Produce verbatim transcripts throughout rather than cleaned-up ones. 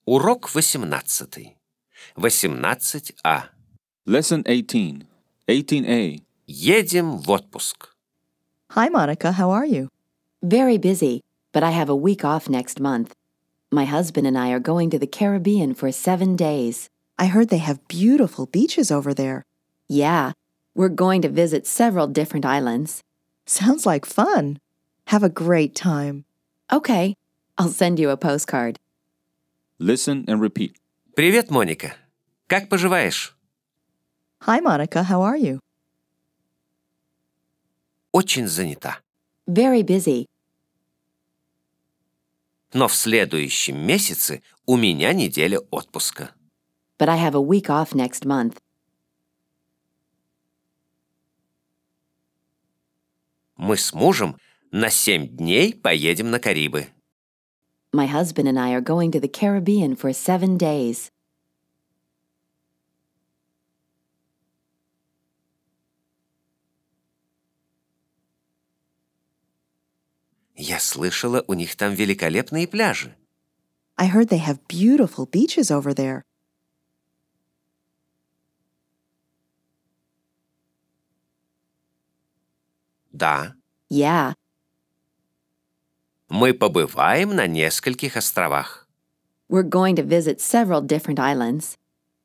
Урок восемнадцатый. восемнадцать А. Lesson eighteen. eighteen A. Едем в отпуск. Hi, Monica. How are you? Very busy, but I have a week off next month. My husband and I are going to the Caribbean for seven days. I heard they have beautiful beaches over there. Yeah, we're going to visit several different islands. Sounds like fun. Have a great time. Okay, I'll send you a postcard. Listen and repeat. Привет, Моника. Как поживаешь? Hi, Monica. How are you? Очень занята. Very busy, Но в следующем месяце у меня неделя отпуска. but I have a week off next month. Мы с мужем на семь дней поедем на Карибы. My husband and I are going to the Caribbean for seven days. Я слышала, у них там великолепные пляжи. I heard they have beautiful beaches over there. Да, Yeah, мы побываем на нескольких островах. we're going to visit several different islands.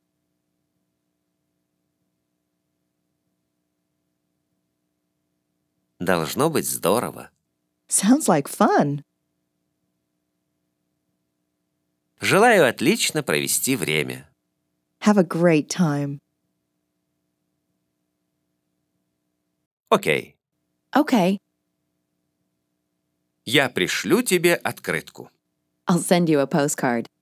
Должно быть здорово. Sounds like fun. Желаю отлично провести время. Have a great time. Окей. Okay, Я пришлю тебе открытку. I'll send you a postcard.